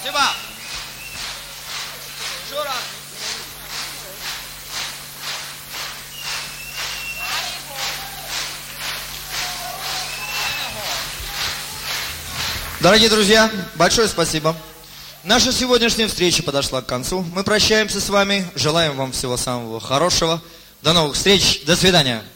Спасибо. Еще раз. Дорогие друзья, большое спасибо. Наша сегодняшняя встреча подошла к концу. Мы прощаемся с вами, желаем вам всего самого хорошего. До новых встреч, до свидания.